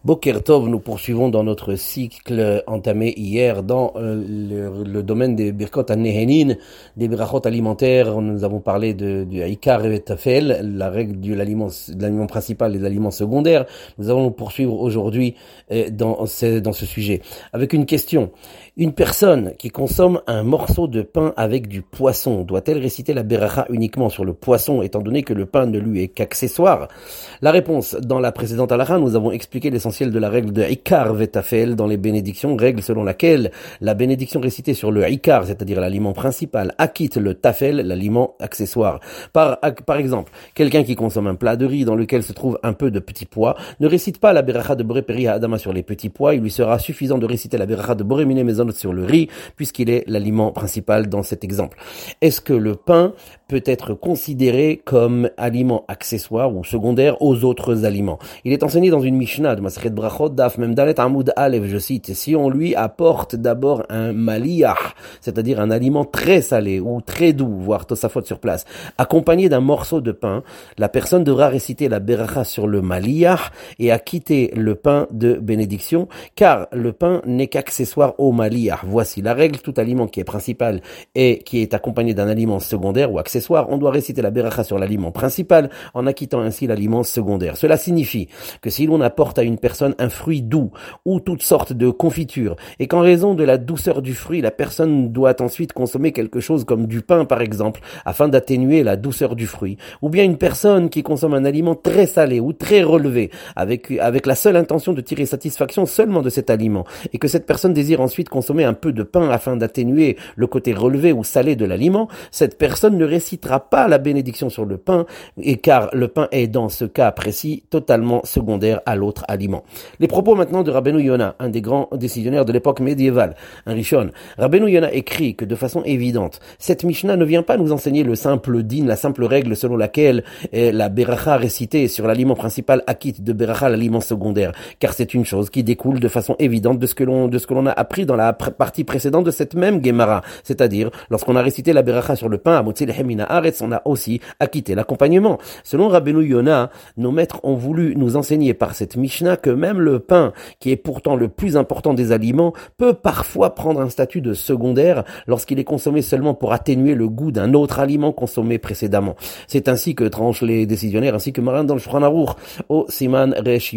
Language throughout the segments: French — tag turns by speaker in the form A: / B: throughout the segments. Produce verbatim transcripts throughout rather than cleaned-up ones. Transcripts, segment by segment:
A: Boker Tov, nous poursuivons dans notre cycle entamé hier dans euh, le, le domaine des Birkot HaNehenin, des Berachot alimentaires. Nous avons parlé de, du Haïkar et Tafel, la règle de l'aliment, de l'aliment principal et de l'aliment secondaire. Nous allons nous poursuivre aujourd'hui euh, dans, ce, dans ce sujet avec une question. Une personne qui consomme un morceau de pain avec du poisson, doit-elle réciter la Beracha uniquement sur le poisson, étant donné que le pain ne lui est qu'accessoire? La réponse, dans la précédente halakha, nous avons expliqué l'essentiel de la règle de Haïkar Vetafel dans les bénédictions, règle selon laquelle la bénédiction récitée sur le Haïkar, c'est-à-dire l'aliment principal, acquitte le Tafel, l'aliment accessoire. Par, par exemple, quelqu'un qui consomme un plat de riz dans lequel se trouve un peu de petits pois, ne récite pas la Beracha de Boré Peri Adama sur les petits pois, il lui sera suffisant de réciter la Beracha de Boré Mine Maison sur le riz, puisqu'il est l'aliment principal dans cet exemple. Est-ce que le pain peut être considéré comme aliment accessoire ou secondaire aux autres aliments? Il est enseigné dans une Mishnah de Masechet Brachot, Daf Memdalet Amoud Alev, je cite, si on lui apporte d'abord un maliyah, c'est-à-dire un aliment très salé ou très doux, voire tosafot sur place, accompagné d'un morceau de pain, la personne devra réciter la beracha sur le maliyah et acquitter le pain de bénédiction, car le pain n'est qu'accessoire au maliyah. Voici la règle, tout aliment qui est principal et qui est accompagné d'un aliment secondaire ou accessoire, on doit réciter la beracha sur l'aliment principal en acquittant ainsi l'aliment secondaire. Cela signifie que si l'on apporte à une personne un fruit doux ou toutes sortes de confitures et qu'en raison de la douceur du fruit, la personne doit ensuite consommer quelque chose comme du pain par exemple afin d'atténuer la douceur du fruit, ou bien une personne qui consomme un aliment très salé ou très relevé avec, avec la seule intention de tirer satisfaction seulement de cet aliment et que cette personne désire ensuite consommer un peu de pain afin d'atténuer le côté relevé ou salé de l'aliment, cette personne ne récitera pas la bénédiction sur le pain, et car le pain est dans ce cas précis totalement secondaire à l'autre aliment. Les propos maintenant de Rabbeinu Yona, un des grands décisionnaires de l'époque médiévale, un Rishon. Rabbeinu Yona écrit que de façon évidente, cette Mishnah ne vient pas nous enseigner le simple din, la simple règle selon laquelle eh, la beracha récitée sur l'aliment principal acquitte de beracha l'aliment secondaire, car c'est une chose qui découle de façon évidente de ce que l'on de ce que l'on a appris dans la pr- partie précédente de cette même Gemara, c'est-à-dire lorsqu'on a récité la beracha sur le pain à Motzi Lehem Mina Haaretz, on a aussi acquitté l'accompagnement. Selon Rabbeinu Yona, nos maîtres ont voulu nous enseigner par cette Mishnah que même le pain, qui est pourtant le plus important des aliments, peut parfois prendre un statut de secondaire lorsqu'il est consommé seulement pour atténuer le goût d'un autre aliment consommé précédemment. C'est ainsi que tranchent les décisionnaires, ainsi que Maran dans le Shulchan Aruch, au Siman Resh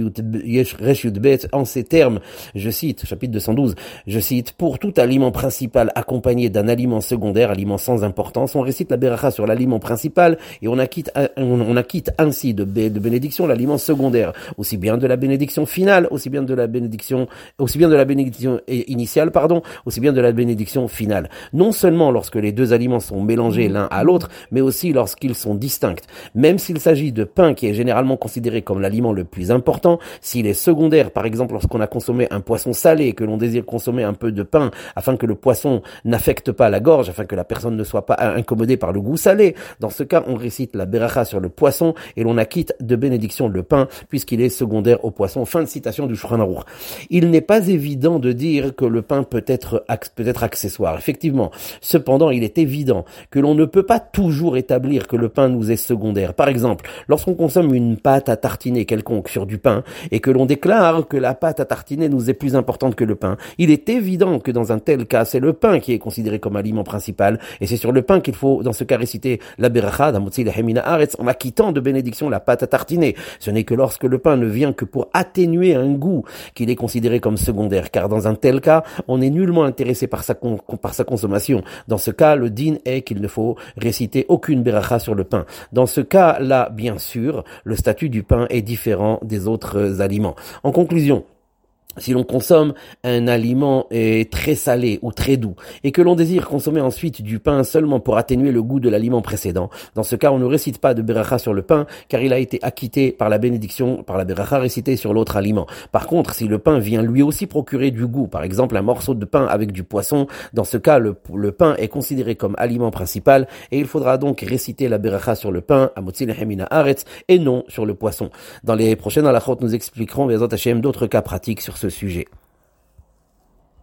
A: Yud Bet, en ces termes, je cite, chapitre deux cent douze, je cite, pour tout aliment principal accompagné d'un aliment secondaire, aliment sans importance, on récite la beracha sur l'aliment principal et on acquitte, on, on acquitte ainsi de, de bénédiction l'aliment secondaire, aussi bien de la bénédiction finale, aussi bien de la bénédiction, aussi bien de la bénédiction initiale, pardon, aussi bien de la bénédiction finale. Non seulement lorsque les deux aliments sont mélangés l'un à l'autre, mais aussi lorsqu'ils sont distincts. Même s'il s'agit de pain qui est généralement considéré comme l'aliment le plus important, s'il est secondaire, par exemple lorsqu'on a consommé un poisson salé et que l'on désire consommer un peu de pain afin que le poisson n'affecte pas la gorge, afin que la personne ne soit pas incommodée par le goût salé, dans ce cas on récite la beracha sur le poisson et l'on acquitte de bénédiction le pain puisqu'il est secondaire au poisson. Fin de citation du Shulchan Aruch. Il n'est pas évident de dire que le pain peut être, peut être accessoire. Effectivement. Cependant, il est évident que l'on ne peut pas toujours établir que le pain nous est secondaire. Par exemple, lorsqu'on consomme une pâte à tartiner quelconque sur du pain et que l'on déclare que la pâte à tartiner nous est plus importante que le pain, il est évident que dans un tel cas, c'est le pain qui est considéré comme aliment principal et c'est sur le pain qu'il faut, dans ce cas, réciter la beracha d'Amotzi Lehem Mina Haaretz en acquittant de bénédiction la pâte à tartiner. Ce n'est que lorsque le pain ne vient que pour atténuer un goût qu'il est considéré comme secondaire, car dans un tel cas, on n'est nullement intéressé par sa, con, par sa consommation. Dans ce cas, le din est qu'il ne faut réciter aucune beracha sur le pain. Dans ce cas-là, bien sûr, le statut du pain est différent des autres aliments. En conclusion, si l'on consomme un aliment eh, très salé ou très doux et que l'on désire consommer ensuite du pain seulement pour atténuer le goût de l'aliment précédent, dans ce cas on ne récite pas de beracha sur le pain car il a été acquitté par la bénédiction, par la beracha récitée sur l'autre aliment. Par contre, si le pain vient lui aussi procurer du goût, par exemple un morceau de pain avec du poisson, dans ce cas le, le pain est considéré comme aliment principal et il faudra donc réciter la beracha sur le pain, Amotzi Lehem Mina Haaretz, et non sur le poisson. Dans les prochaines halachot, nous expliquerons Be'ezrat Hashem d'autres cas pratiques sur ce sujet.